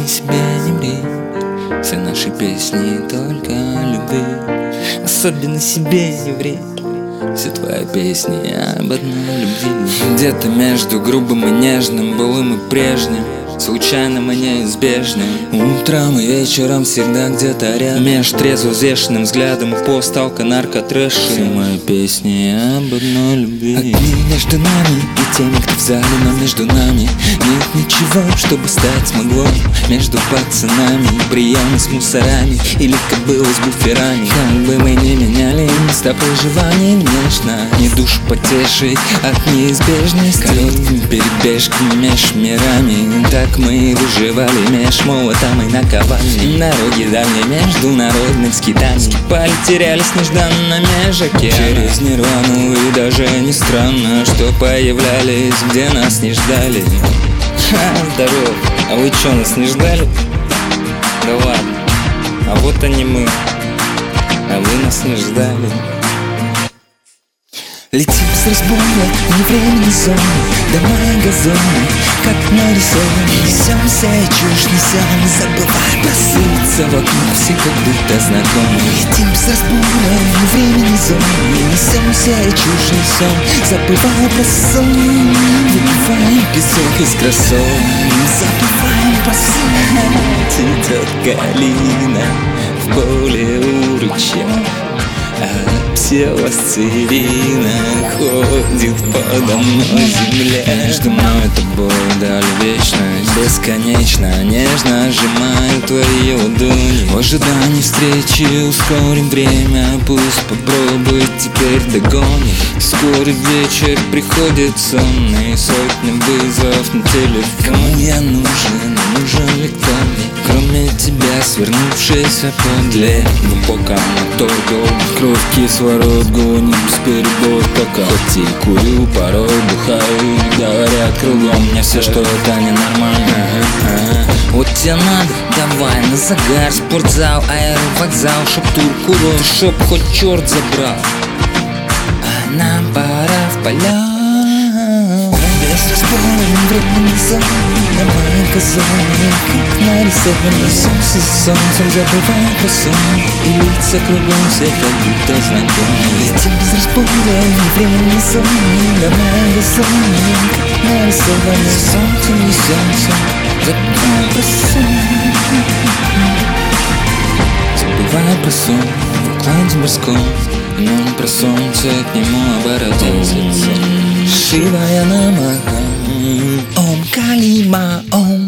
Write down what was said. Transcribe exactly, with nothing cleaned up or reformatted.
себе не ври. Все наши песни только о любви. Особенно себе не ври. Все твои песни об одной любви. Где-то между грубым и нежным, былым и прежним, случайным и неизбежным, утром и вечером всегда где-то рядом, меж трезво взвешенным взглядом пост-алко наркотрэши. Все мои песни об одной любви. Огни между нами и теми, кто в зале, но между нами нет ничего, чтобы стать смогло. Между пацанами, приемы с мусорами или кобылы с буферами. Как бы мы ни меняли места проживания, нежно не душу потешить от неизбежности. Короткими перебежками меж мирами, так мы выживали меж молотом и наковальней. Дороги дальние международных скитаний, скипали, терялись нежданно меж океанов. Через нирвану, и даже не странно, что появлялись, где нас не ждали. Ха, здорово, а вы чё, нас не ждали? Да ладно, а вот они мы, а вы нас не ждали. Летим с разбора, ни времени зоны, дома и газоны, как нарисованы. Несемся и чушь несем, забывая посыпаться вокруг, все как будто знакомы. Летим с разбора, ни времени зоны, несемся и чушь несем, забывая про сон. Выпиваем песок из кроссовок, забываем про сон. Цветет калина в поле у ручья, а псилоцирина ходит подо мной земля. Между мной и тобой даль вечность, бесконечно нежно сжимаю твои ладони. В ожидании встречи ускорим время, пусть попробует, теперь догонит. Вскоре вечер приходит сонный, сотни вызов на телефон. Кому я нужен, нужен ли кто мне, кроме тебя, свернувшийся подле. Глубоко мотор долг, кровь кислород гонит без перебоя пока. Хоть и курю, порой бухаю, говорят кругом мне все, что это ненормально. А-а-а. Вот тебе надо, давай на загар, спортзал, аэровокзал, чтоб турку рой, чтоб хоть черт забрал. А нам пора в полет. Без разбора, времени зоны, дома и газоны, как нарисованы. Солнце с солнцем, забывая про сон, и лица кругом все как будто знакомы. Летим без разбора, времени зоны, дома и газоны, как нарисованы. Солнце несемся, забывая про сон, забывая про сон, в укладе морском, но про солнце к нему оборотился. Шивая Намаха, Ом Калима Ом.